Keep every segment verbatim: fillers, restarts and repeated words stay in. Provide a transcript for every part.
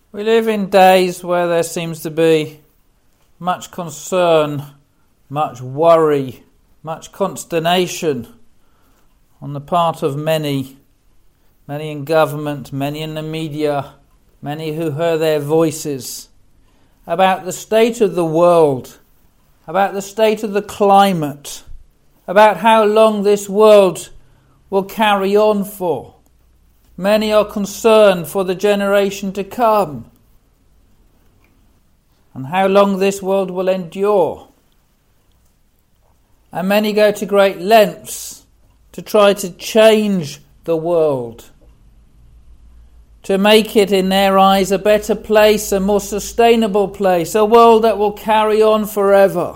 We live in days where there seems to be much concern, much worry, much consternation on the part of many, many in government, many in the media, many who hear their voices, about the state of the world, about the state of the climate, about how long this world will carry on for. Many are concerned for the generation to come and how long this world will endure. And many go to great lengths to try to change the world, to make it in their eyes a better place, a more sustainable place, a world that will carry on forever.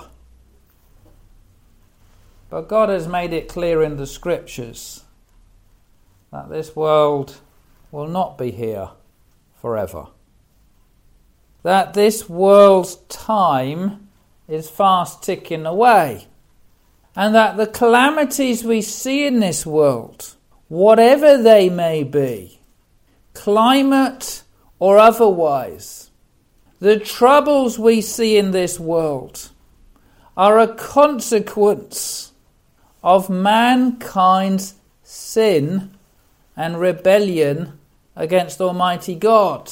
But God has made it clear in the Scriptures that this world will not be here forever. That this world's time is fast ticking away. And that the calamities we see in this world, whatever they may be, climate or otherwise, the troubles we see in this world are a consequence of mankind's sin and rebellion against Almighty God.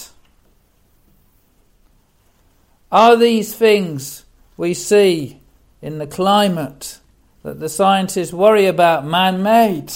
Are these things we see in the climate that the scientists worry about man-made?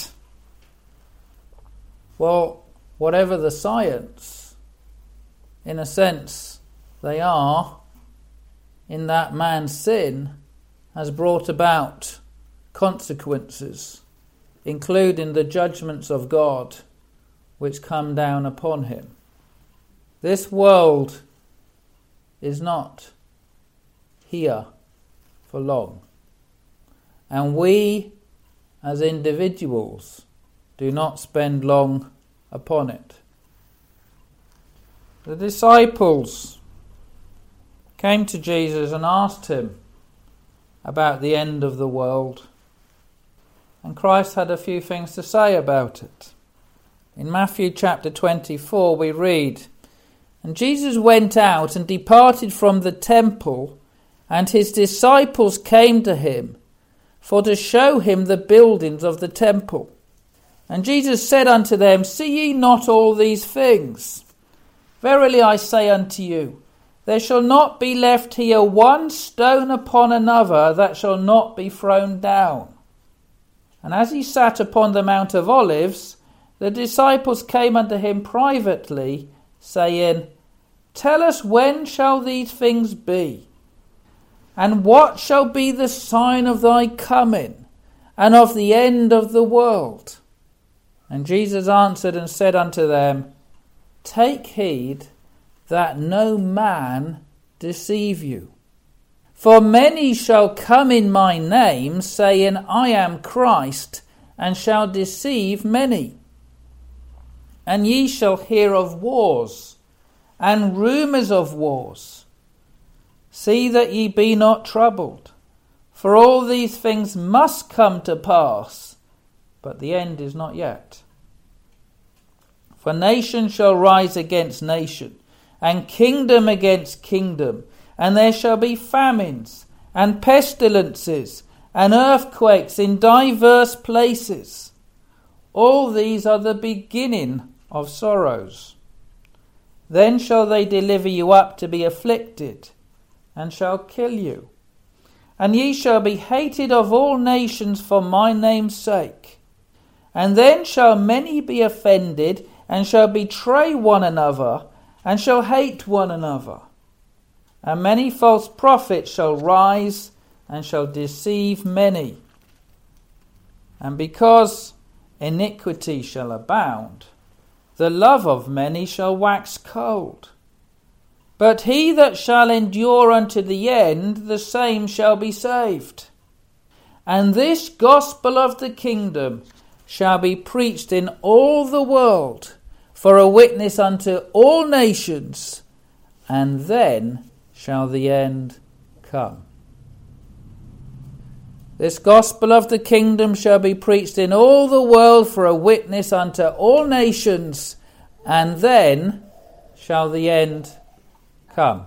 Well, whatever the science, in a sense, they are, in that man's sin has brought about consequences, including the judgments of God which come down upon him. This world is not here for long. And we, as individuals, do not spend long upon it. The disciples came to Jesus and asked him about the end of the world. And Christ had a few things to say about it. In Matthew chapter twenty-four we read, "And Jesus went out and departed from the temple, and his disciples came to him, for to show him the buildings of the temple. And Jesus said unto them, See ye not all these things? Verily I say unto you, there shall not be left here one stone upon another that shall not be thrown down. And as he sat upon the Mount of Olives, the disciples came unto him privately, saying, Tell us, when shall these things be? And what shall be the sign of thy coming, and of the end of the world? And Jesus answered and said unto them, Take heed that no man deceive you. For many shall come in my name, saying, I am Christ, and shall deceive many. And ye shall hear of wars, and rumours of wars. See that ye be not troubled, for all these things must come to pass, but the end is not yet. For nation shall rise against nation, and kingdom against kingdom, and there shall be famines, and pestilences, and earthquakes in divers places. All these are the beginning of sorrows. Then shall they deliver you up to be afflicted, and shall kill you. And ye shall be hated of all nations for my name's sake. And then shall many be offended, and shall betray one another, and shall hate one another. And many false prophets shall rise, and shall deceive many. And because iniquity shall abound, the love of many shall wax cold. But he that shall endure unto the end, the same shall be saved. And this gospel of the kingdom shall be preached in all the world, for a witness unto all nations, and then shall the end come." This gospel of the kingdom shall be preached in all the world for a witness unto all nations, and then shall the end come?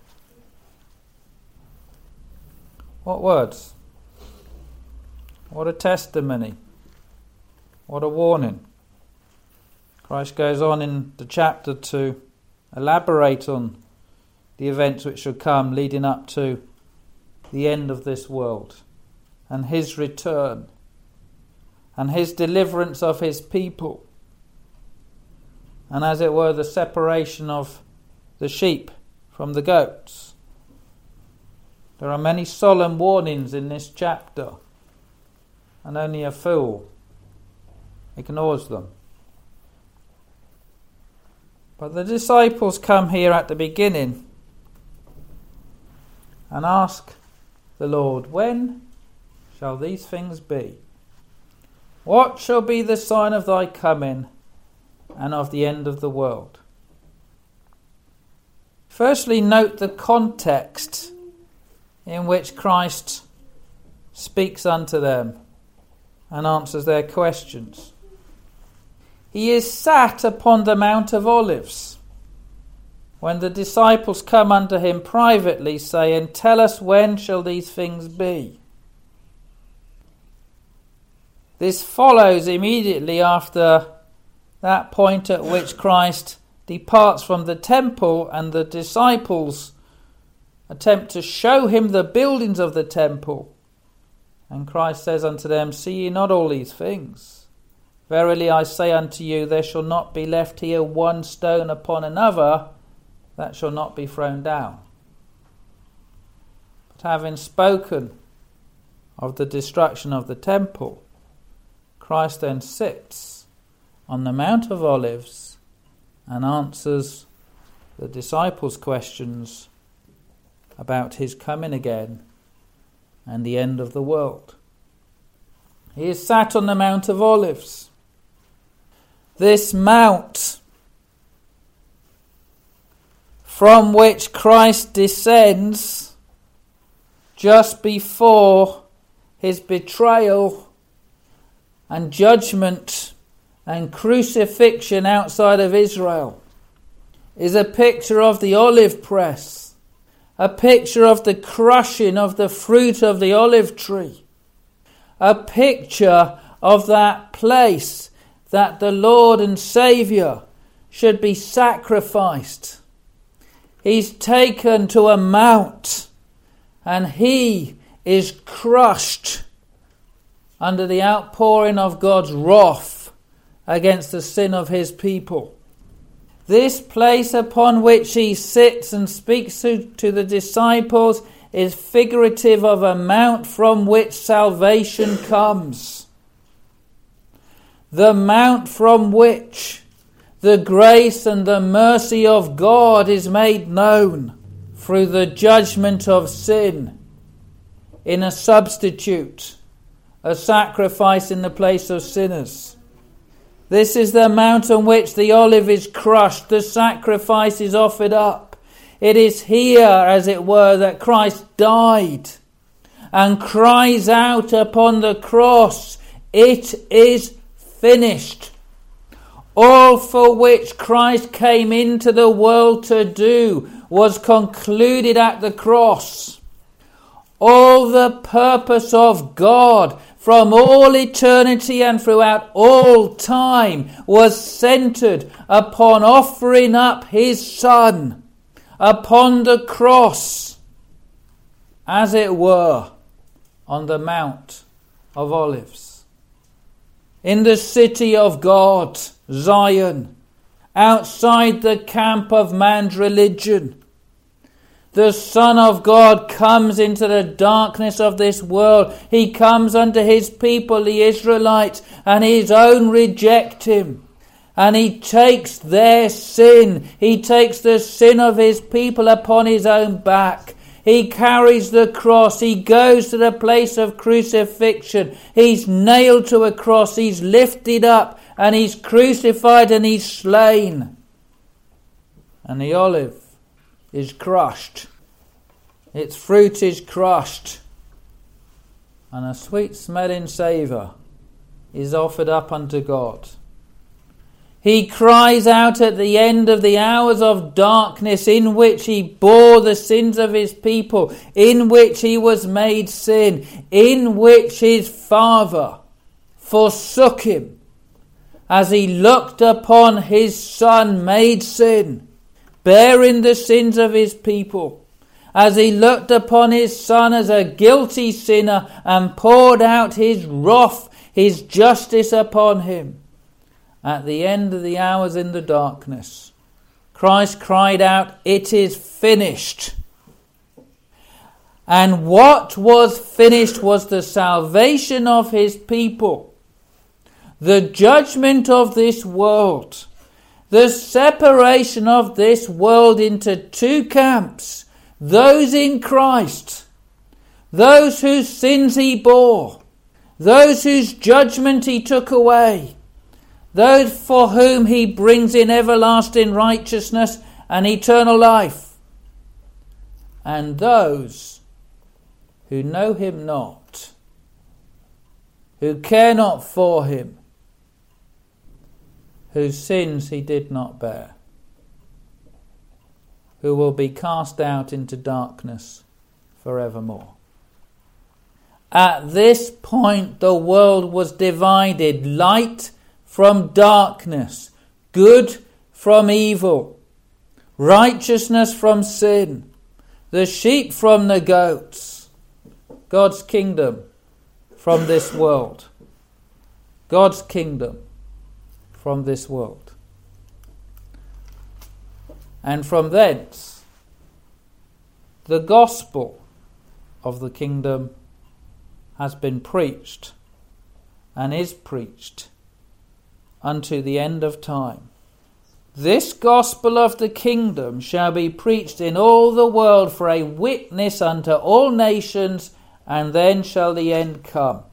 What words? What a testimony. What a warning. Christ goes on in the chapter to elaborate on the events which shall come leading up to the end of this world and his return and his deliverance of his people, and as it were the separation of the sheep from the goats. There are many solemn warnings in this chapter, and only a fool ignores them. But the disciples come here at the beginning and ask the Lord, when shall these things be? What shall be the sign of thy coming and of the end of the world? Firstly, note the context in which Christ speaks unto them and answers their questions. He is sat upon the Mount of Olives when the disciples come unto him privately, saying, tell us, when shall these things be? This follows immediately after that point at which Christ departs from the temple and the disciples attempt to show him the buildings of the temple. And Christ says unto them, see ye not all these things? Verily I say unto you, there shall not be left here one stone upon another that shall not be thrown down. But having spoken of the destruction of the temple, Christ then sits on the Mount of Olives and answers the disciples' questions about his coming again and the end of the world. He is sat on the Mount of Olives. This mount from which Christ descends just before his betrayal and judgment and crucifixion outside of Israel is a picture of the olive press, a picture of the crushing of the fruit of the olive tree, a picture of that place that the Lord and Saviour should be sacrificed. He's taken to a mount and he is crushed under the outpouring of God's wrath against the sin of his people. This place upon which he sits and speaks to, to the disciples is figurative of a mount from which salvation comes. The mount from which the grace and the mercy of God is made known through the judgment of sin in a substitute, a sacrifice in the place of sinners. This is the mount on which the olive is crushed, the sacrifice is offered up. It is here, as it were, that Christ died and cries out upon the cross, it is finished. All for which Christ came into the world to do was concluded at the cross. All the purpose of God from all eternity and throughout all time was centered upon offering up his Son upon the cross, as it were, on the Mount of Olives. In the city of God, Zion, outside the camp of man's religion, the Son of God comes into the darkness of this world. He comes unto his people, the Israelites, and his own reject him. And he takes their sin. He takes the sin of his people upon his own back. He carries the cross. He goes to the place of crucifixion. He's nailed to a cross. He's lifted up and he's crucified and he's slain. And the olive is crushed. Its fruit is crushed. And a sweet smelling savour is offered up unto God. He cries out at the end of the hours of darkness in which he bore the sins of his people, in which he was made sin, in which his Father forsook him as he looked upon his Son made sin, bearing the sins of his people, as he looked upon his Son as a guilty sinner and poured out his wrath, his justice upon him. At the end of the hours in the darkness, Christ cried out, "It is finished." And what was finished was the salvation of his people, the judgment of this world, the separation of this world into two camps, those in Christ, those whose sins he bore, those whose judgment he took away, those for whom he brings in everlasting righteousness and eternal life, and those who know him not, who care not for him, whose sins he did not bear, who will be cast out into darkness forevermore. At this point the world was divided, light from darkness, good from evil, righteousness from sin, the sheep from the goats, God's kingdom from this world, God's kingdom from this world. And from thence, the gospel of the kingdom has been preached and is preached unto the end of time. This gospel of the kingdom shall be preached in all the world for a witness unto all nations, and then shall the end come.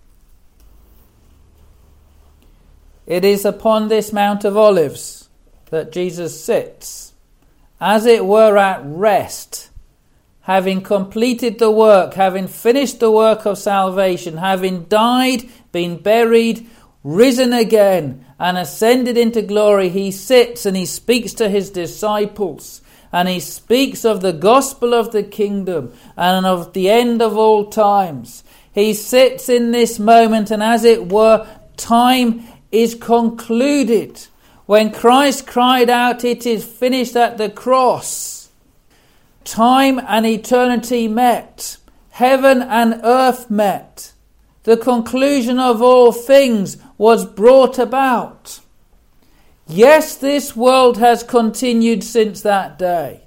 It is upon this Mount of Olives that Jesus sits, as it were at rest, having completed the work, having finished the work of salvation, having died, been buried, risen again, and ascended into glory. He sits and he speaks to his disciples, and he speaks of the gospel of the kingdom and of the end of all times. He sits in this moment, and as it were, time is concluded. When Christ cried out, "It is finished," at the cross, time and eternity met. Heaven and earth met. The conclusion of all things was brought about. Yes, this world has continued since that day.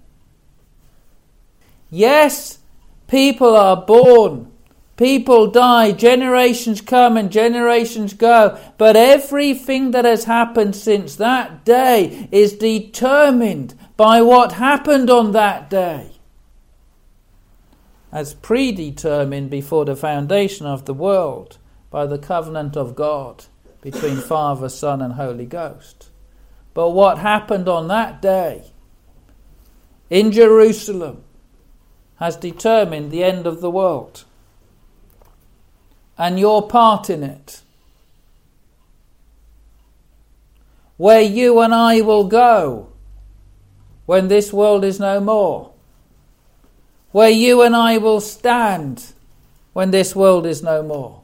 Yes, people are born, people die, generations come and generations go, but everything that has happened since that day is determined by what happened on that day, as predetermined before the foundation of the world by the covenant of God between Father, Son and Holy Ghost. But what happened on that day in Jerusalem has determined the end of the world and your part in it. Where you and I will go when this world is no more. Where you and I will stand when this world is no more.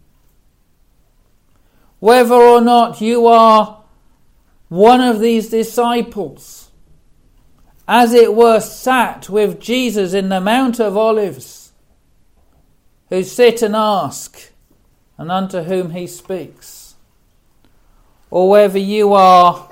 Whether or not you are one of these disciples, as it were, sat with Jesus in the Mount of Olives, who sit and ask, and unto whom he speaks, or whether you are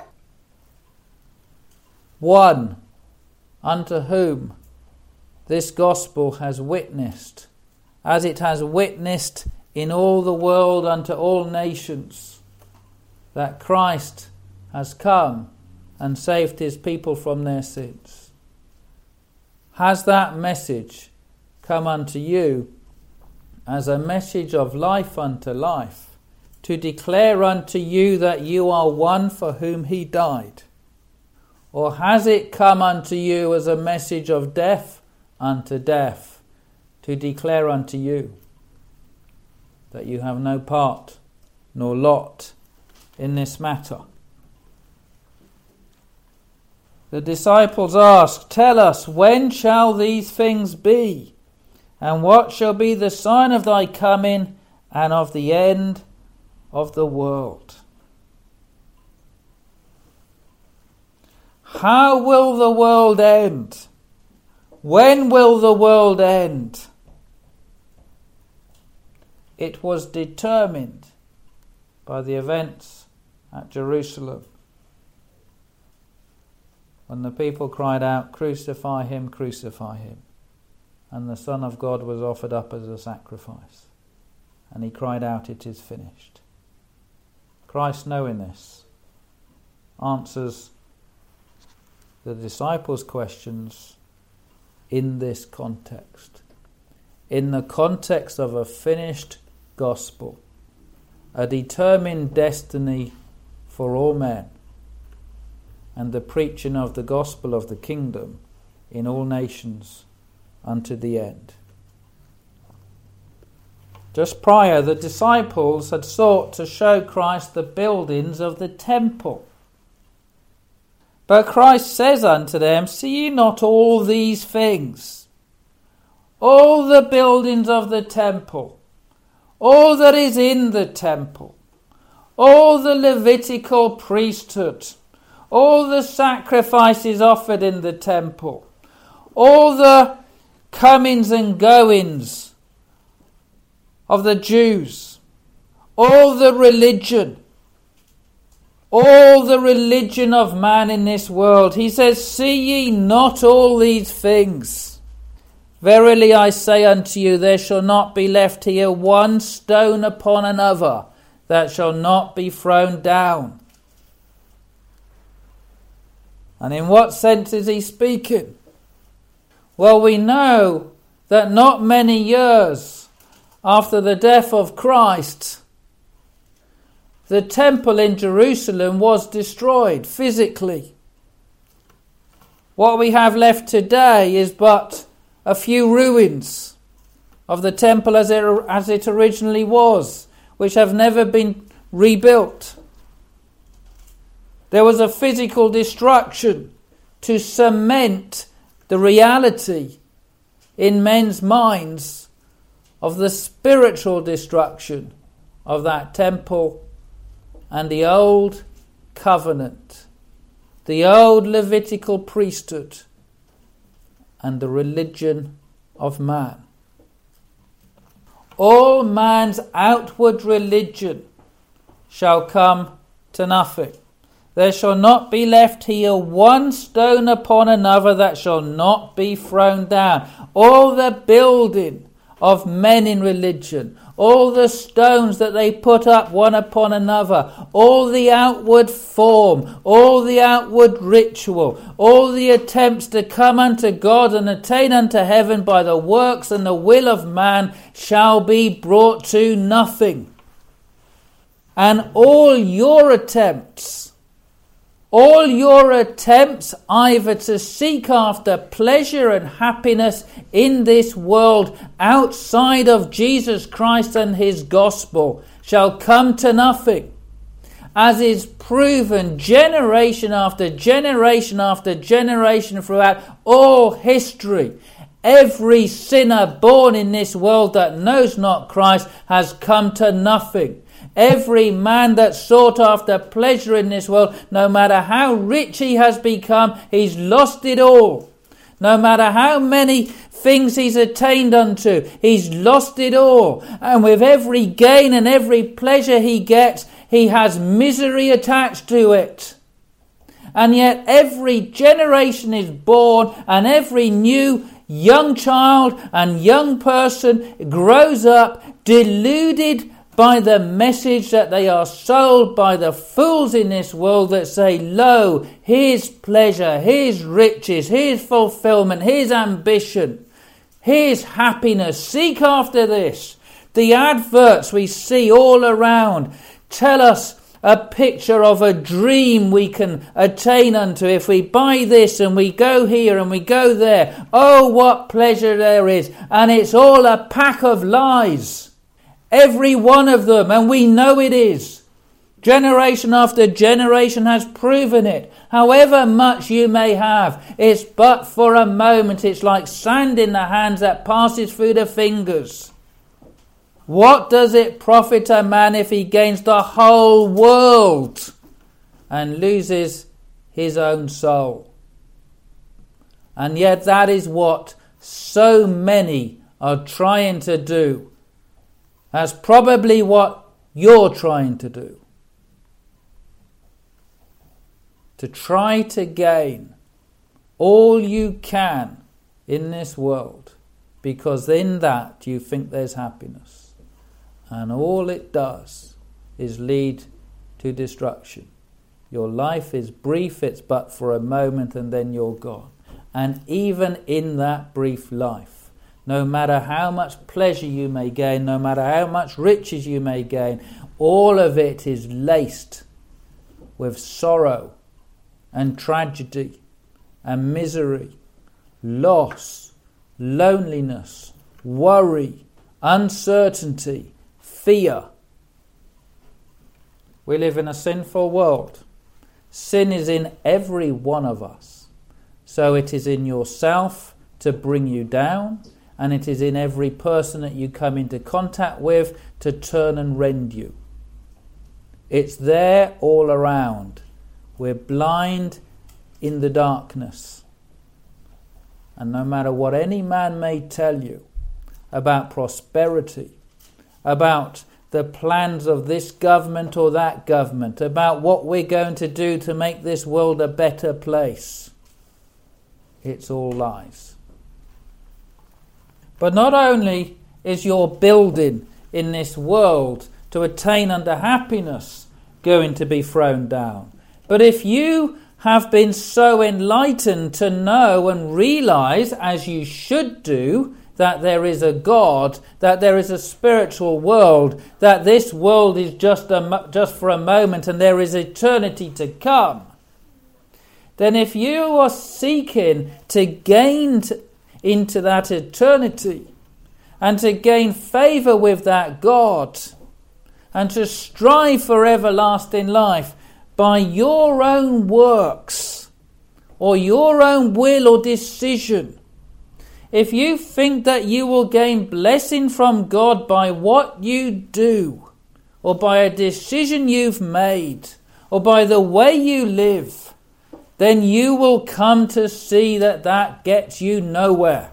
one unto whom this gospel has witnessed, as it has witnessed in all the world unto all nations, that Christ has come and saved his people from their sins. Has that message come unto you as a message of life unto life, to declare unto you that you are one for whom he died? Or has it come unto you as a message of death unto death, to declare unto you that you have no part nor lot in this matter? The disciples asked, "Tell us, when shall these things be? And what shall be the sign of thy coming and of the end of the world?" How will the world end? When will the world end? It was determined by the events at Jerusalem, when the people cried out, "Crucify him, crucify him." And the Son of God was offered up as a sacrifice. And he cried out, "It is finished." Christ, knowing this, answers the disciples' questions in this context. In the context of a finished gospel, a determined destiny for all men, and the preaching of the gospel of the kingdom in all nations unto the end. Just prior, the disciples had sought to show Christ the buildings of the temple. But Christ says unto them, "See ye not all these things? All the buildings of the temple, all that is in the temple, all the Levitical priesthood, all the sacrifices offered in the temple, all the comings and goings of the Jews, all the religion, all the religion of man in this world." He says, "See ye not all these things? Verily I say unto you, there shall not be left here one stone upon another that shall not be thrown down." And in what sense is he speaking? Well, we know that not many years after the death of Christ, the temple in Jerusalem was destroyed physically. What we have left today is but a few ruins of the temple as it, as it originally was, which have never been rebuilt. There was a physical destruction to cement the reality in men's minds of the spiritual destruction of that temple and the old covenant, the old Levitical priesthood, and the religion of man. All man's outward religion shall come to nothing. There shall not be left here one stone upon another that shall not be thrown down. All the building of men in religion, all the stones that they put up one upon another, all the outward form, all the outward ritual, all the attempts to come unto God and attain unto heaven by the works and the will of man shall be brought to nothing. And all your attempts, all your attempts either to seek after pleasure and happiness in this world outside of Jesus Christ and his gospel shall come to nothing, as is proven generation after generation after generation throughout all history. Every sinner born in this world that knows not Christ has come to nothing. Every man that sought after pleasure in this world, no matter how rich he has become, he's lost it all. No matter how many things he's attained unto, he's lost it all. And with every gain and every pleasure he gets, he has misery attached to it. And yet every generation is born, and every new young child and young person grows up deluded by the message that they are sold by the fools in this world that say, lo, here's pleasure, here's riches, here's fulfillment, here's ambition, here's happiness, seek after this. The adverts we see all around tell us a picture of a dream we can attain unto if we buy this and we go here and we go there. Oh, what pleasure there is. And it's all a pack of lies. Every one of them, and we know it is. Generation after generation has proven it. However much you may have, it's but for a moment. It's like sand in the hands that passes through the fingers. What does it profit a man if he gains the whole world and loses his own soul? And yet that is what so many are trying to do. That's probably what you're trying to do. To try to gain all you can in this world, because in that you think there's happiness. And all it does is lead to destruction. Your life is brief, it's but for a moment, and then you're gone. And even in that brief life, no matter how much pleasure you may gain, no matter how much riches you may gain, all of it is laced with sorrow and tragedy and misery, loss, loneliness, worry, uncertainty, fear. We live in a sinful world. Sin is in every one of us. So it is in yourself to bring you down, and it is in every person that you come into contact with to turn and rend you. It's there all around. We're blind in the darkness. And no matter what any man may tell you about prosperity, about the plans of this government or that government, about what we're going to do to make this world a better place, it's all lies. But not only is your building in this world to attain unto happiness going to be thrown down, but if you have been so enlightened to know and realize, as you should do, that there is a God, that there is a spiritual world, that this world is just a, just for a moment and there is eternity to come, then if you are seeking to gain t- into that eternity and to gain favour with that God and to strive for everlasting life by your own works or your own will or decision, if you think that you will gain blessing from God by what you do, or by a decision you've made, or by the way you live, then you will come to see that that gets you nowhere.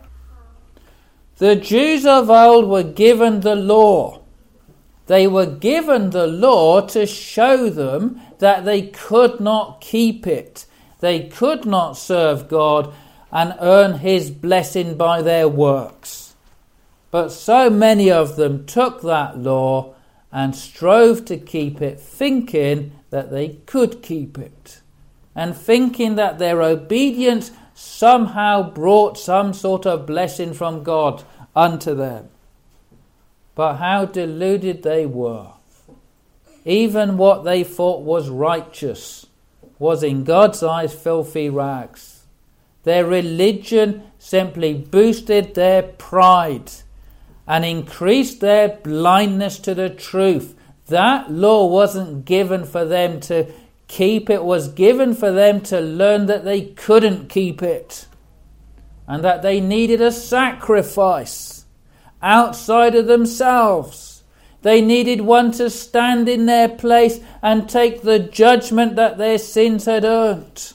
The Jews of old were given the law. They were given the law to show them that they could not keep it. They could not serve God and earn his blessing by their works. But so many of them took that law and strove to keep it, thinking that they could keep it, and thinking that their obedience somehow brought some sort of blessing from God unto them. But how deluded they were. Even what they thought was righteous was in God's eyes filthy rags. Their religion simply boosted their pride and increased their blindness to the truth. That law wasn't given for them to keep, it was given for them to learn that they couldn't keep it and that they needed a sacrifice outside of themselves. They needed one to stand in their place and take the judgment that their sins had earned,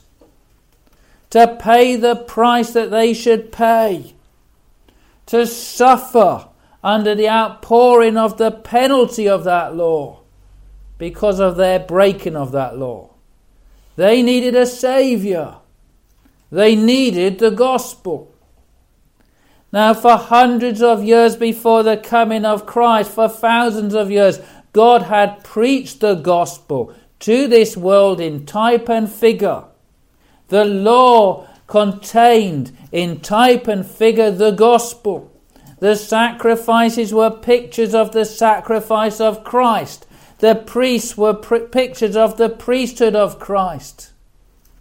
to pay the price that they should pay, to suffer under the outpouring of the penalty of that law because of their breaking of that law. They needed a saviour. They needed the gospel. Now, for hundreds of years before the coming of Christ, for thousands of years, God had preached the gospel to this world in type and figure. The law contained in type and figure the gospel. The sacrifices were pictures of the sacrifice of Christ. The priests were pr- pictures of the priesthood of Christ.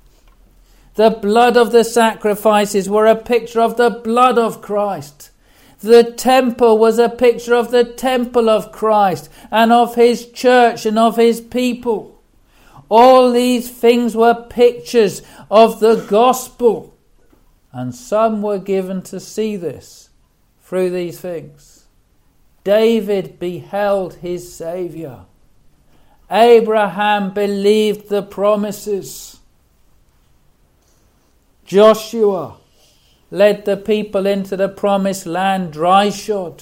The blood of the sacrifices were a picture of the blood of Christ. The temple was a picture of the temple of Christ and of his church and of his people. All these things were pictures of the gospel. And some were given to see this through these things. David beheld his Saviour. Abraham believed the promises. Joshua led the people into the promised land dry-shod.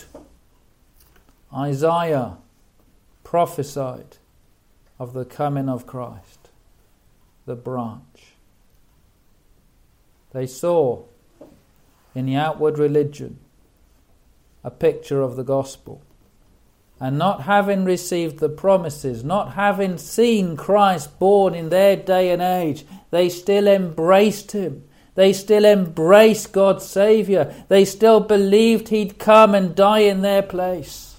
Isaiah prophesied of the coming of Christ, the branch. They saw in the outward religion a picture of the gospel. And not having received the promises, not having seen Christ born in their day and age, they still embraced him. They still embraced God's Saviour. They still believed he'd come and die in their place.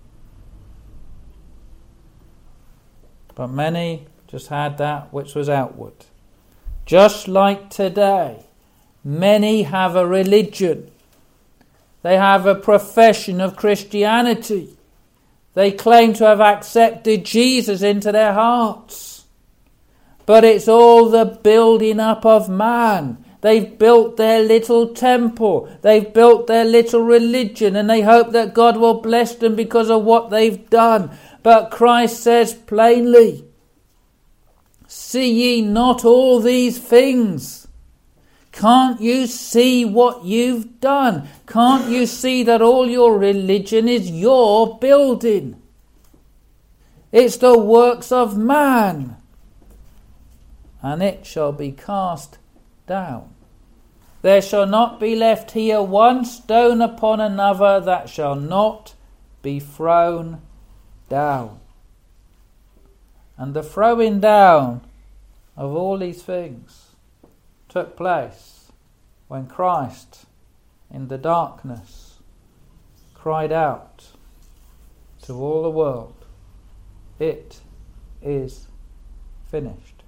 But many just had that which was outward. Just like today, many have a religion. They have a profession of Christianity. They claim to have accepted Jesus into their hearts. But it's all the building up of man. They've built their little temple. They've built their little religion, and they hope that God will bless them because of what they've done. But Christ says plainly, see ye not all these things? Can't you see what you've done? Can't you see that all your religion is your building? It's the works of man, and it shall be cast down. There shall not be left here one stone upon another that shall not be thrown down. And the throwing down of all these things took place when Christ, in the darkness, cried out to all the world, "It is finished."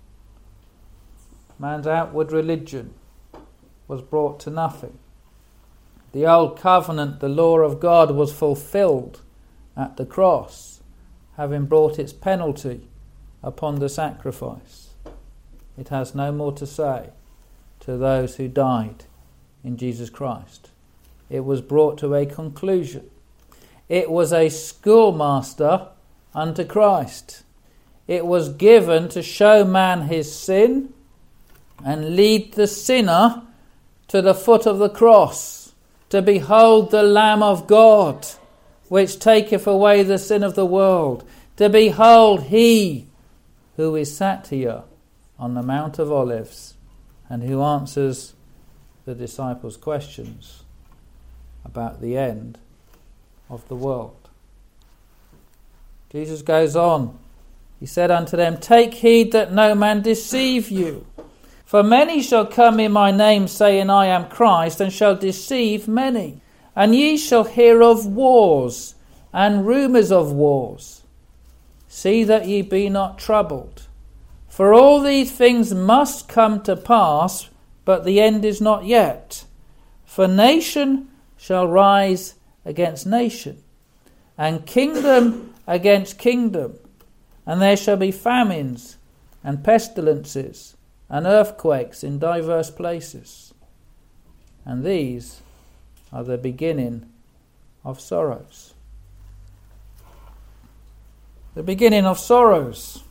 Man's outward religion was brought to nothing. The old covenant, the law of God, was fulfilled at the cross, having brought its penalty upon the sacrifice. It has no more to say to those who died in Jesus Christ. It was brought to a conclusion. It was a schoolmaster unto Christ. It was given to show man his sin and lead the sinner to the foot of the cross, to behold the Lamb of God, which taketh away the sin of the world, to behold he who is sat here on the Mount of Olives and who answers the disciples' questions about the end of the world. Jesus goes on. He said unto them, "Take heed that no man deceive you. For many shall come in my name, saying, I am Christ, and shall deceive many. And ye shall hear of wars and rumours of wars. See that ye be not troubled. For all these things must come to pass, but the end is not yet. For nation shall rise against nation, and kingdom against kingdom. And there shall be famines and pestilences and earthquakes in diverse places. And these are the beginning of sorrows." The beginning of sorrows.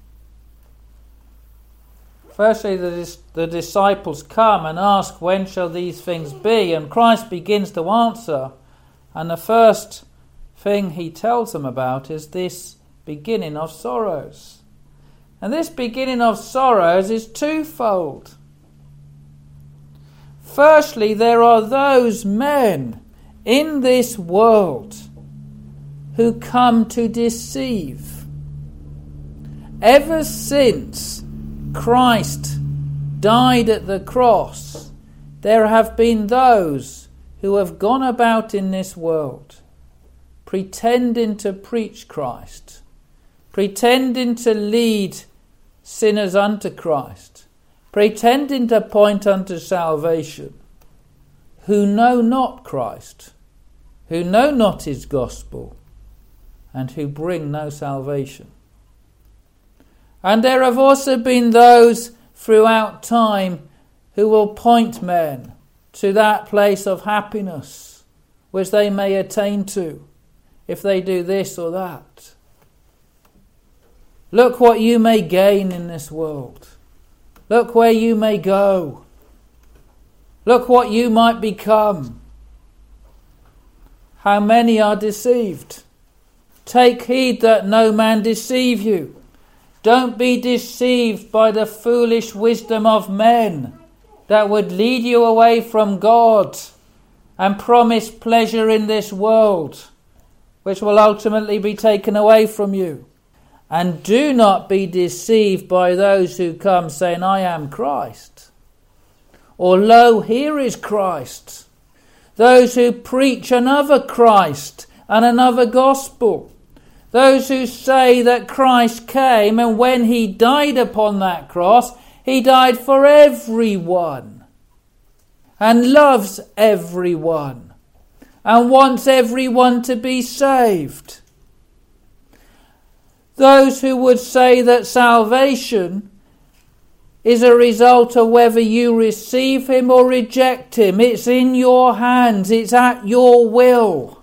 Firstly, the, dis- the disciples come and ask, when shall these things be? And Christ begins to answer. And the first thing he tells them about is this beginning of sorrows. And this beginning of sorrows is twofold. Firstly, there are those men in this world who come to deceive. Ever since Christ died at the cross, there have been those who have gone about in this world pretending to preach Christ, pretending to lead sinners unto Christ, pretending to point unto salvation, who know not Christ, who know not his gospel, and who bring no salvation. And there have also been those throughout time who will point men to that place of happiness which they may attain to if they do this or that. Look what you may gain in this world. Look where you may go. Look what you might become. How many are deceived? Take heed that no man deceive you. Don't be deceived by the foolish wisdom of men that would lead you away from God and promise pleasure in this world, which will ultimately be taken away from you. And do not be deceived by those who come saying, I am Christ. Or, lo, here is Christ. Those who preach another Christ and another gospel. Those who say that Christ came and when he died upon that cross, he died for everyone and loves everyone and wants everyone to be saved. Those who would say that salvation is a result of whether you receive him or reject him. It's in your hands. It's at your will.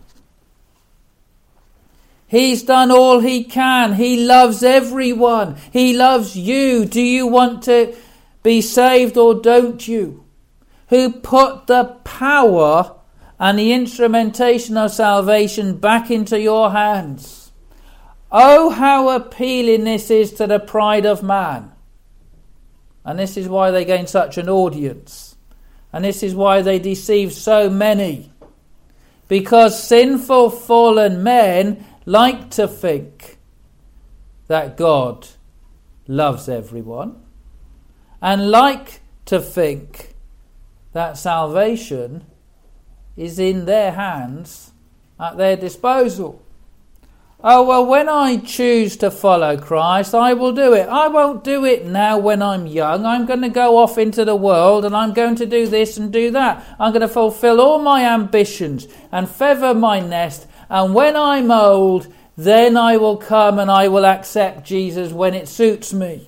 He's done all he can. He loves everyone. He loves you. Do you want to be saved or don't you? Who put the power and the instrumentation of salvation back into your hands. Oh, how appealing this is to the pride of man. And this is why they gain such an audience. And this is why they deceive so many. Because sinful fallen men like to think that God loves everyone and like to think that salvation is in their hands at their disposal. Oh, well, when I choose to follow Christ, I will do it. I won't do it now when I'm young. I'm going to go off into the world and I'm going to do this and do that. I'm going to fulfill all my ambitions and feather my nest. And when I'm old, then I will come and I will accept Jesus when it suits me.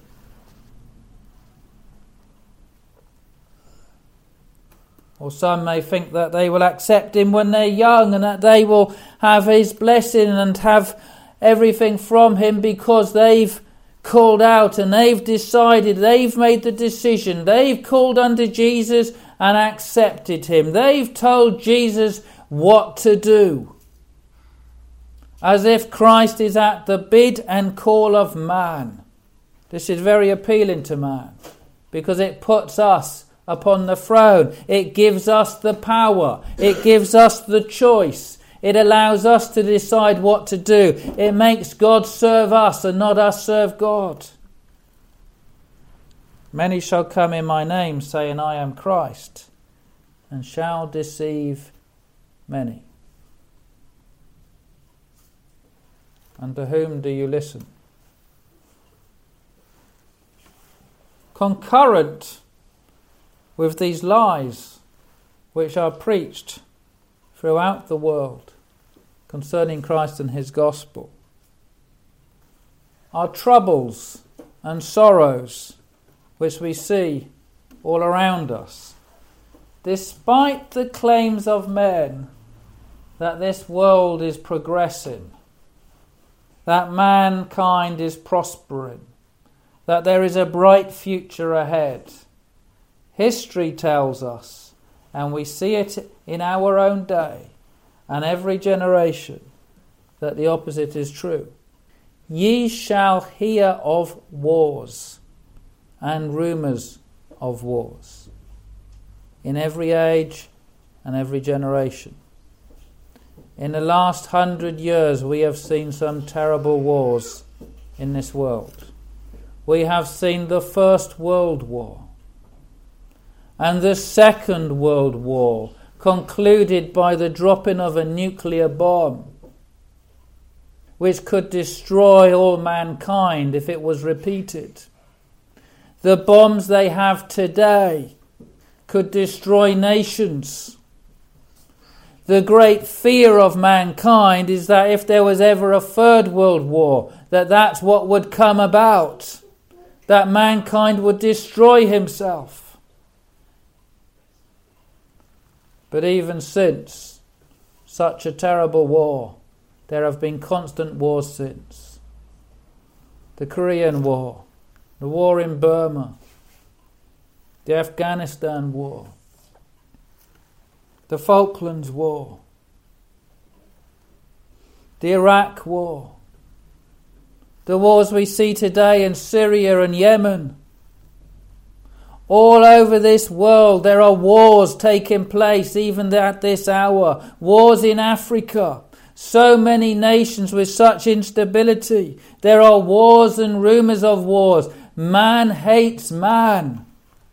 Or some may think that they will accept him when they're young and that they will have his blessing and have everything from him because they've called out and they've decided, they've made the decision, they've called unto Jesus and accepted him. They've told Jesus what to do. As if Christ is at the bid and call of man. This is very appealing to man because it puts us upon the throne. It gives us the power. It gives us the choice. It allows us to decide what to do. It makes God serve us and not us serve God. Many shall come in my name, saying, I am Christ, and shall deceive many. And to whom do you listen? Concurrent with these lies which are preached throughout the world concerning Christ and his gospel are troubles and sorrows which we see all around us, despite the claims of men that this world is progressing, that mankind is prospering, that there is a bright future ahead. History tells us, and we see it in our own day and every generation, that the opposite is true. Ye shall hear of wars and rumours of wars in every age and every generation. In the last hundred years we have seen some terrible wars in this world. We have seen the First World War and the Second World War concluded by the dropping of a nuclear bomb which could destroy all mankind if it was repeated. The bombs they have today could destroy nations. The great fear of mankind is that if there was ever a third world war, that that's what would come about, that mankind would destroy himself. But even since such a terrible war, there have been constant wars since. The Korean War, the war in Burma, the Afghanistan War, the Falklands War, the Iraq War, the wars we see today in Syria and Yemen. All over this world there are wars taking place even at this hour. Wars in Africa. So many nations with such instability. There are wars and rumours of wars. Man hates man.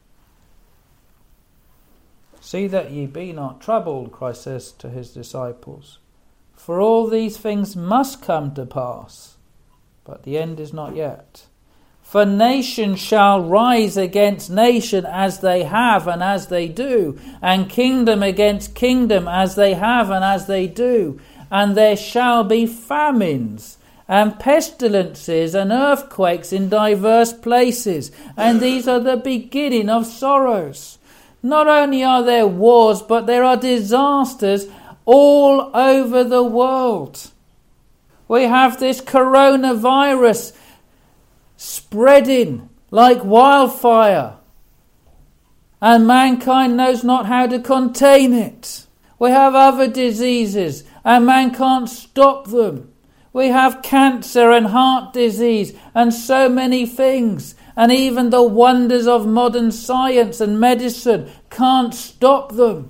See that ye be not troubled, Christ says to his disciples. For all these things must come to pass, but the end is not yet. For nation shall rise against nation as they have and as they do, and kingdom against kingdom as they have and as they do. And there shall be famines and pestilences and earthquakes in diverse places, and these are the beginning of sorrows. Not only are there wars, but there are disasters all over the world. We have this coronavirus spreading like wildfire, and mankind knows not how to contain it. We have other diseases, and man can't stop them. We have cancer and heart disease and so many things. And even the wonders of modern science and medicine can't stop them.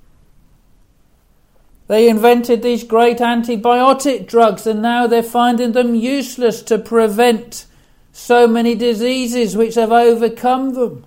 They invented these great antibiotic drugs, and now they're finding them useless to prevent so many diseases which have overcome them.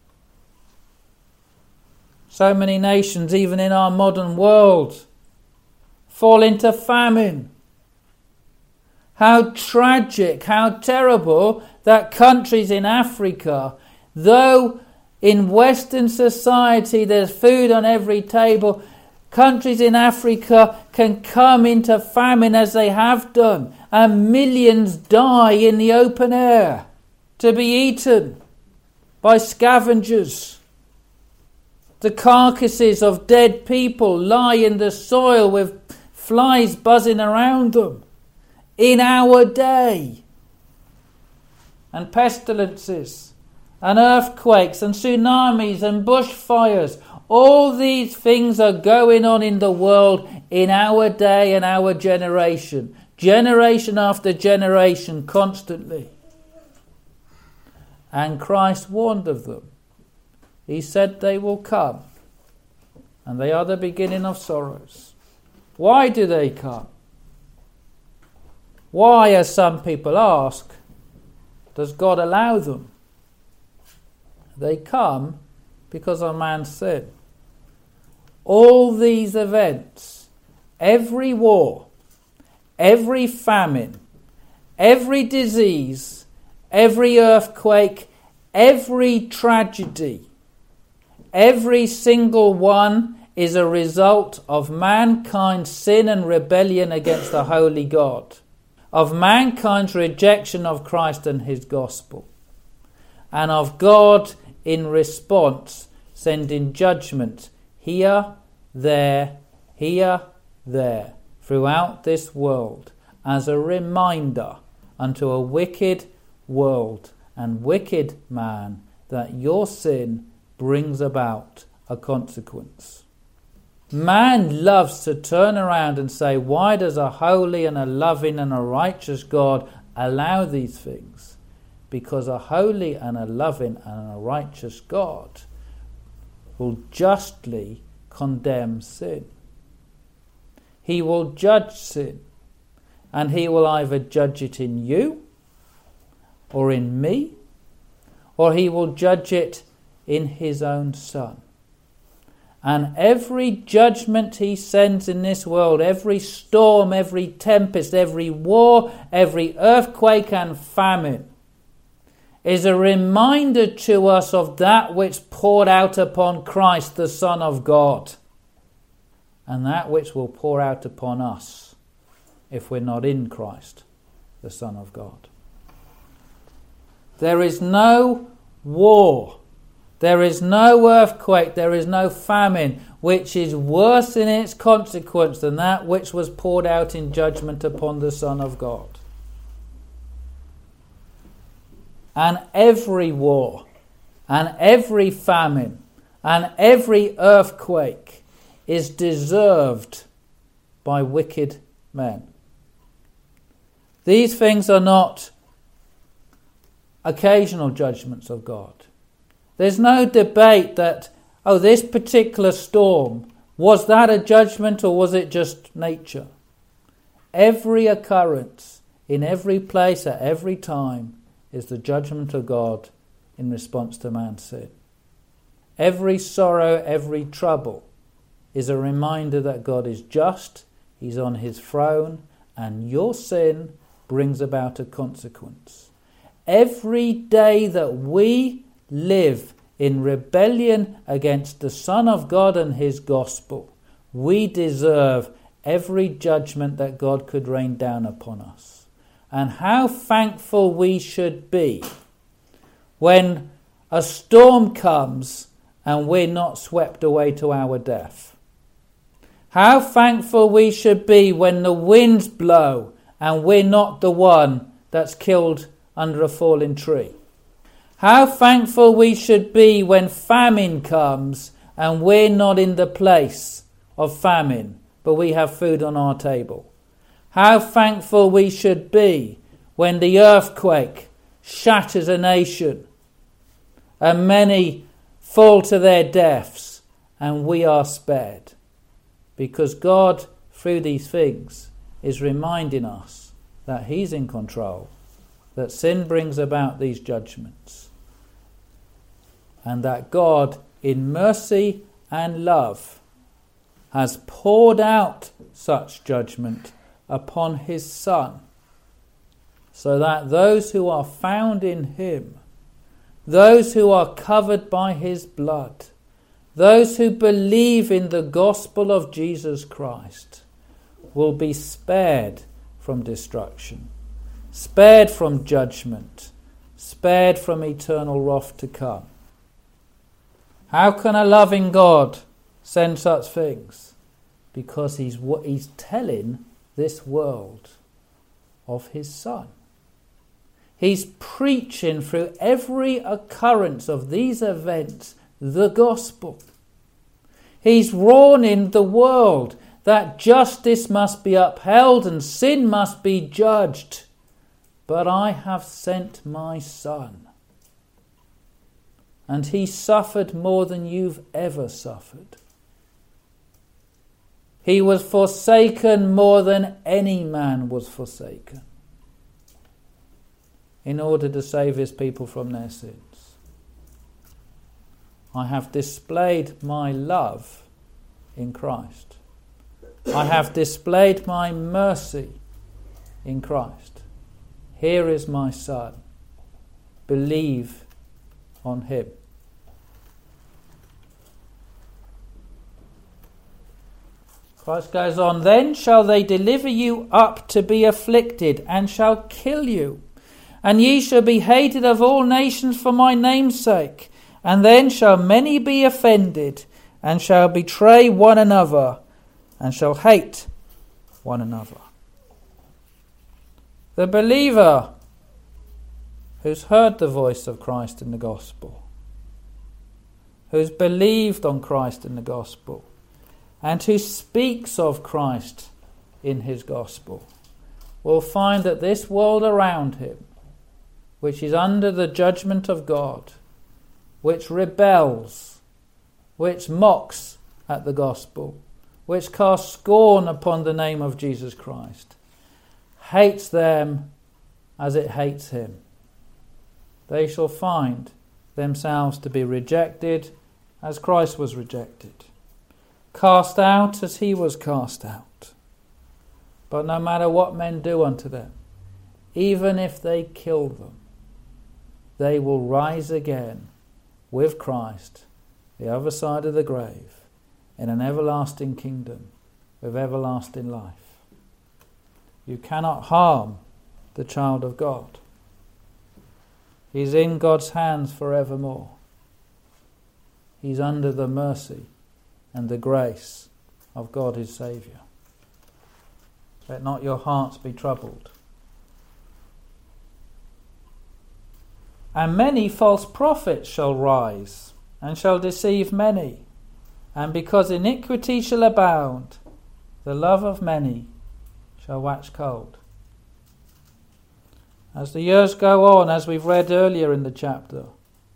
So many nations, even in our modern world, fall into famine. How tragic, how terrible that countries in Africa, though in Western society there's food on every table, countries in Africa can come into famine as they have done, and millions die in the open air to be eaten by scavengers. The carcasses of dead people lie in the soil with flies buzzing around them in our day. And pestilences and earthquakes and tsunamis and bushfires, all these things are going on in the world in our day and our generation, generation after generation, constantly. And Christ warned of them. He said they will come, and they are the beginning of sorrows. Why do they come? Why, as some people ask, does God allow them? They come because of man's sin. All these events, every war, every famine, every disease, every earthquake, every tragedy, every single one is a result of mankind's sin and rebellion against the holy God, of mankind's rejection of Christ and his gospel, and of God in response sending judgment here, there, here, there, throughout this world as a reminder unto a wicked world and wicked man that your sin brings about a consequence. Man loves to turn around and say, why does a holy and a loving and a righteous God allow these things? Because a holy and a loving and a righteous God will justly condemn sin. He will judge sin, and he will either judge it in you or in me, or he will judge it in his own Son. And every judgment he sends in this world, every storm, every tempest, every war, every earthquake and famine, is a reminder to us of that which poured out upon Christ, the Son of God. and that which will pour out upon us if we're not in Christ, the Son of God. There is no war, there is no earthquake, there is no famine which is worse in its consequence than that which was poured out in judgment upon the Son of God. And every war, and every famine, and every earthquake is deserved by wicked men. These things are not occasional judgments of God. There's no debate that, oh, this particular storm, was that a judgment or was it just nature? Every occurrence, in every place, at every time, is the judgment of God in response to man's sin. Every sorrow, every trouble is a reminder that God is just, He's on His throne, and your sin brings about a consequence. Every day that we live in rebellion against the Son of God and His gospel, we deserve every judgment that God could rain down upon us. And how thankful we should be when a storm comes and we're not swept away to our death. How thankful we should be when the winds blow and we're not the one that's killed under a fallen tree. How thankful we should be when famine comes and we're not in the place of famine, but we have food on our table. How thankful we should be when the earthquake shatters a nation and many fall to their deaths and we are spared. Because God, through these things, is reminding us that He's in control, that sin brings about these judgments, and that God, in mercy and love, has poured out such judgment upon His Son, so that those who are found in Him, those who are covered by His blood, those who believe in the gospel of Jesus Christ, will be spared from destruction, spared from judgment, spared from eternal wrath to come. How can a loving God send such things? Because He's He's telling this world of His Son. He's preaching through every occurrence of these events the gospel. He's warning the world that justice must be upheld and sin must be judged. But I have sent my Son, and He suffered more than you've ever suffered. He was forsaken more than any man was forsaken, in order to save His people from their sins. I have displayed my love in Christ. I have displayed my mercy in Christ. Here is my Son. Believe on Him. Christ goes on, then shall they deliver you up to be afflicted, and shall kill you. And ye shall be hated of all nations for my name's sake. And then shall many be offended, and shall betray one another, and shall hate one another. The believer who's heard the voice of Christ in the gospel, who's believed on Christ in the gospel, and who speaks of Christ in his gospel, will find that this world around him, which is under the judgment of God, which rebels, which mocks at the gospel, which casts scorn upon the name of Jesus Christ, hates them as it hates him. They shall find themselves to be rejected as Christ was rejected, cast out as he was cast out. But no matter what men do unto them, even if they kill them, they will rise again with Christ, the other side of the grave, in an everlasting kingdom with everlasting life. You cannot harm the child of God. He's in God's hands forevermore. He's under the mercy and the grace of God his Saviour. Let not your hearts be troubled. And many false prophets shall rise, and shall deceive many. And because iniquity shall abound, the love of many shall wax cold. As the years go on, as we've read earlier in the chapter,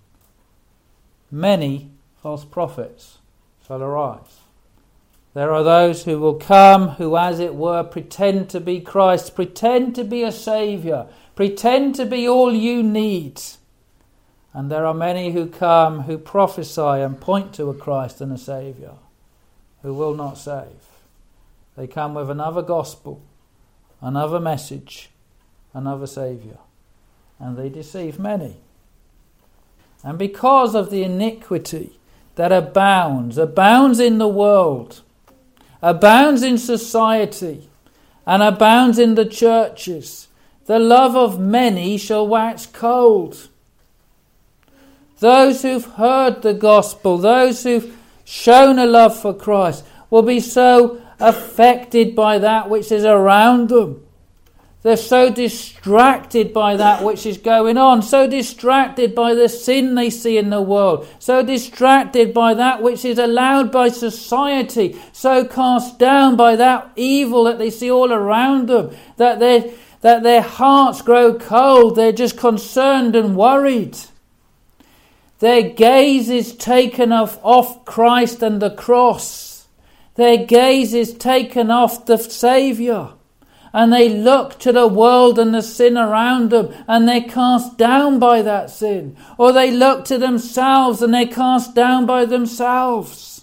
many false prophets shall arise. There are those who will come who, as it were, pretend to be Christ, pretend to be a Saviour, pretend to be all you need. And there are many who come who prophesy and point to a Christ and a Saviour who will not save. They come with another gospel, another message, another Saviour, and they deceive many. And because of the iniquity that abounds, abounds in the world, abounds in society, and abounds in the churches, the love of many shall wax cold. Those who've heard the gospel, those who've shown a love for Christ, will be so affected by that which is around them. They're so distracted by that which is going on, so distracted by the sin they see in the world, so distracted by that which is allowed by society, so cast down by that evil that they see all around them, that, that their hearts grow cold. They're just concerned and worried. Their gaze is taken off, off Christ and the cross. Their gaze is taken off the Saviour. And they look to the world and the sin around them, and they're cast down by that sin. Or they look to themselves and they're cast down by themselves.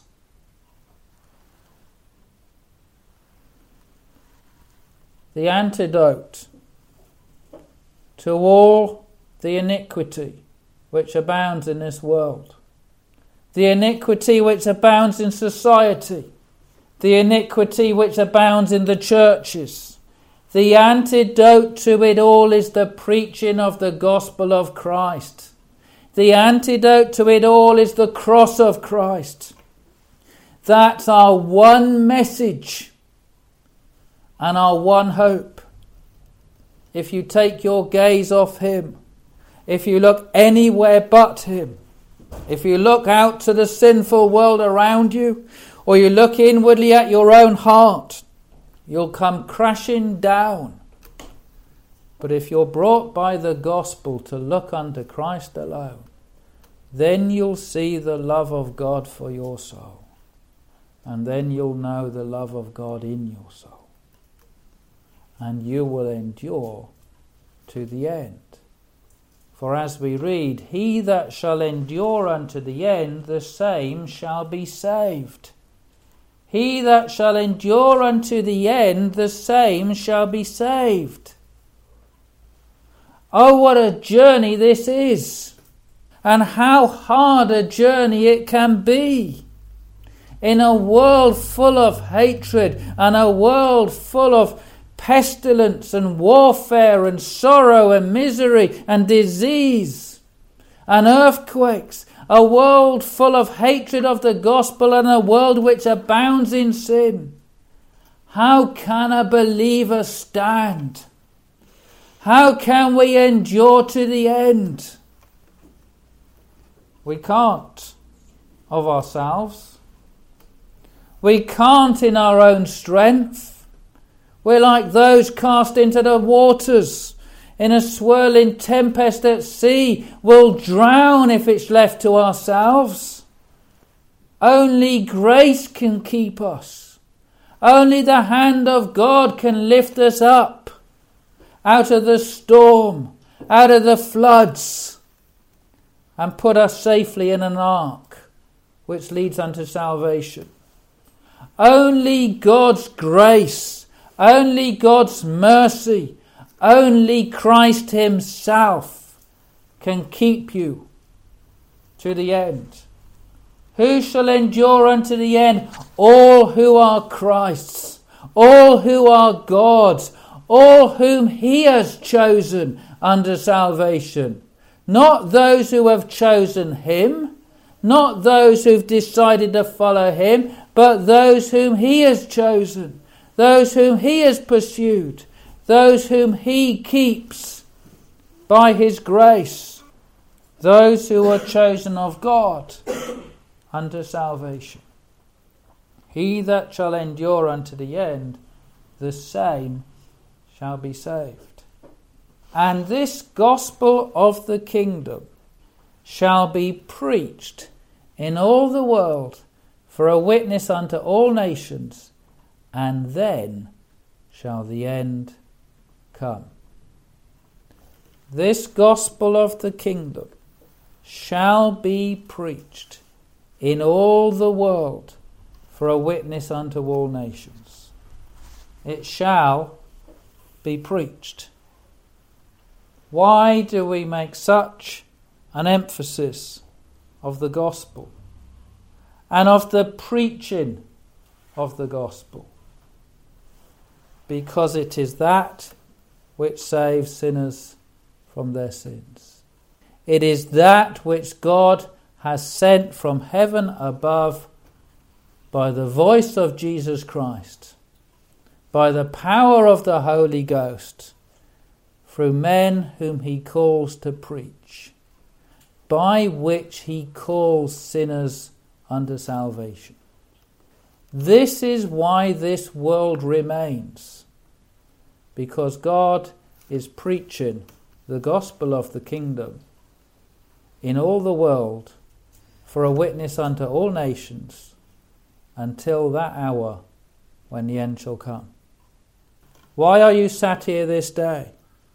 The antidote to all the iniquity which abounds in this world, the iniquity which abounds in society, the iniquity which abounds in the churches, the antidote to it all is the preaching of the gospel of Christ. The antidote to it all is the cross of Christ. That's our one message and our one hope. If you take your gaze off him, if you look anywhere but him, if you look out to the sinful world around you, or you look inwardly at your own heart, you'll come crashing down. But if you're brought by the gospel to look unto Christ alone, then you'll see the love of God for your soul. And then you'll know the love of God in your soul. And you will endure to the end. For as we read, he that shall endure unto the end, the same shall be saved. He that shall endure unto the end, the same shall be saved. Oh, what a journey this is, and how hard a journey it can be. In a world full of hatred, and a world full of pestilence and warfare and sorrow and misery and disease and earthquakes, a world full of hatred of the gospel and a world which abounds in sin. How can a believer stand? How can we endure to the end? We can't of ourselves. We can't in our own strength. We're like those cast into the waters in a swirling tempest at sea. We'll drown if it's left to ourselves. Only grace can keep us. Only the hand of God can lift us up out of the storm, out of the floods, and put us safely in an ark which leads unto salvation. Only God's grace, only God's mercy, only Christ himself can keep you to the end. Who shall endure unto the end? All who are Christ's, all who are God's, all whom he has chosen unto salvation. Not those who have chosen him, not those who've decided to follow him, but those whom he has chosen, those whom he has pursued, those whom he keeps by his grace, those who are chosen of God unto salvation. He that shall endure unto the end, the same shall be saved. And this gospel of the kingdom shall be preached in all the world for a witness unto all nations, and then shall the end come. This gospel of the kingdom shall be preached in all the world for a witness unto all nations. It shall be preached. Why do we make such an emphasis of the gospel and of the preaching of the gospel? Because it is that which saves sinners from their sins. It is that which God has sent from heaven above by the voice of Jesus Christ, by the power of the Holy Ghost, through men whom he calls to preach, by which he calls sinners unto salvation. This is why this world remains, because God is preaching the gospel of the kingdom in all the world for a witness unto all nations, until that hour when the end shall come. Why are you sat here this day?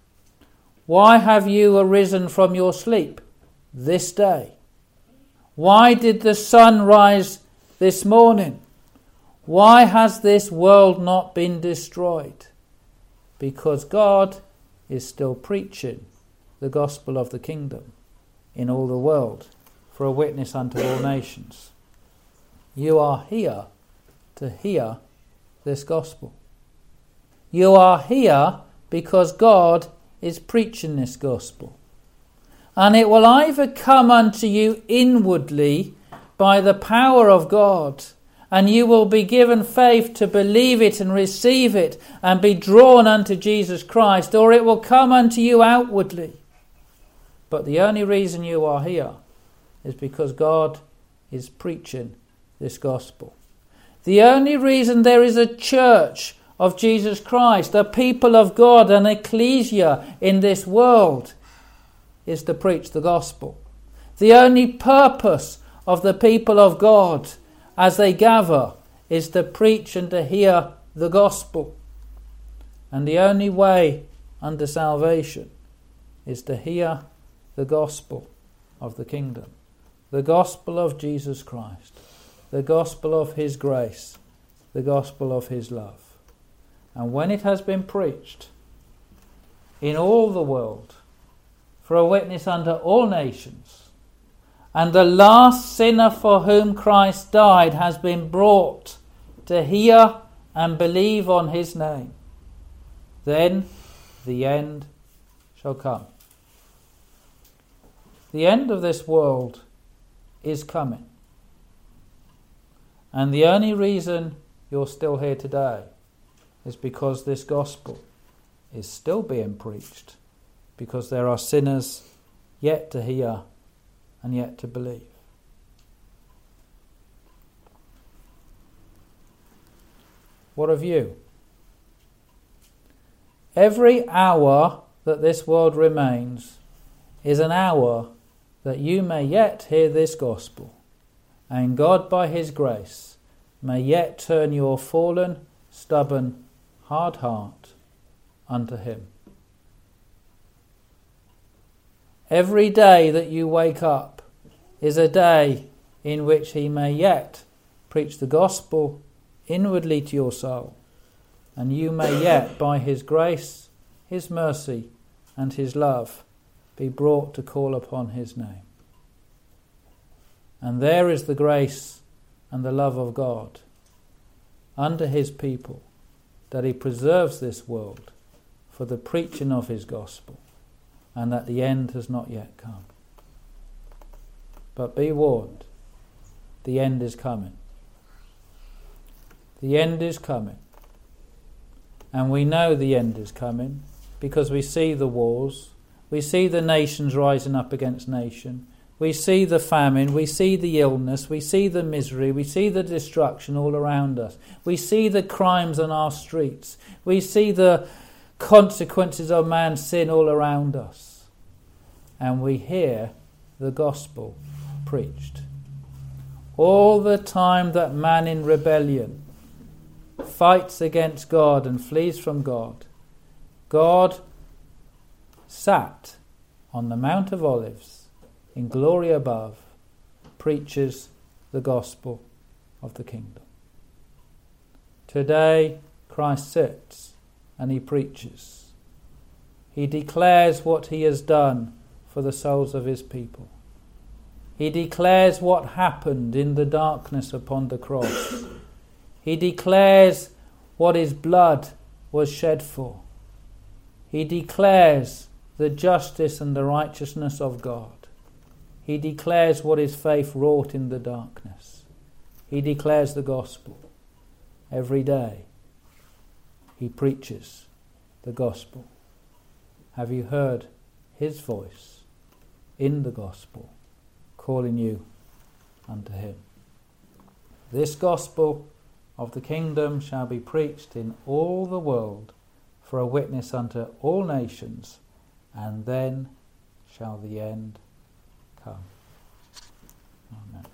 Why have you arisen from your sleep this day? Why did the sun rise this morning? Why has this world not been destroyed? Because God is still preaching the gospel of the kingdom in all the world for a witness unto all nations. You are here to hear this gospel. You are here because God is preaching this gospel. And it will either come unto you inwardly by the power of God, and you will be given faith to believe it and receive it and be drawn unto Jesus Christ, or it will come unto you outwardly. But the only reason you are here is because God is preaching this gospel. The only reason there is a church of Jesus Christ, a people of God, an ecclesia in this world, is to preach the gospel. The only purpose of the people of God as they gather is to preach and to hear the gospel. And the only way unto salvation is to hear the gospel of the kingdom, the gospel of Jesus Christ, the gospel of his grace, the gospel of his love. And when it has been preached in all the world for a witness unto all nations, and the last sinner for whom Christ died has been brought to hear and believe on his name, then the end shall come. The end of this world is coming. And the only reason you're still here today is because this gospel is still being preached, because there are sinners yet to hear and yet to believe. What of you? Every hour that this world remains is an hour that you may yet hear this gospel, and God by his grace may yet turn your fallen, stubborn, hard heart unto him. Every day that you wake up is a day in which he may yet preach the gospel inwardly to your soul, and you may yet, by his grace, his mercy, and his love, be brought to call upon his name. And there is the grace and the love of God unto his people, that he preserves this world for the preaching of his gospel, and that the end has not yet come. But be warned, the end is coming. The end is coming. And we know the end is coming because we see the wars, we see the nations rising up against nation, we see the famine, we see the illness, we see the misery, we see the destruction all around us. We see the crimes on our streets. We see the consequences of man's sin all around us. And we hear the gospel preached. All the time that man in rebellion fights against God and flees from God, God sat on the Mount of Olives in glory above, preaches the gospel of the kingdom. Today, Christ sits and he preaches. He declares what he has done for the souls of his people. He declares what happened in the darkness upon the cross. He declares what his blood was shed for. He declares the justice and the righteousness of God. He declares what his faith wrought in the darkness. He declares the gospel. Every day he preaches the gospel. Have you heard his voice in the gospel calling you unto him? This gospel of the kingdom shall be preached in all the world for a witness unto all nations, and then shall the end come. Amen.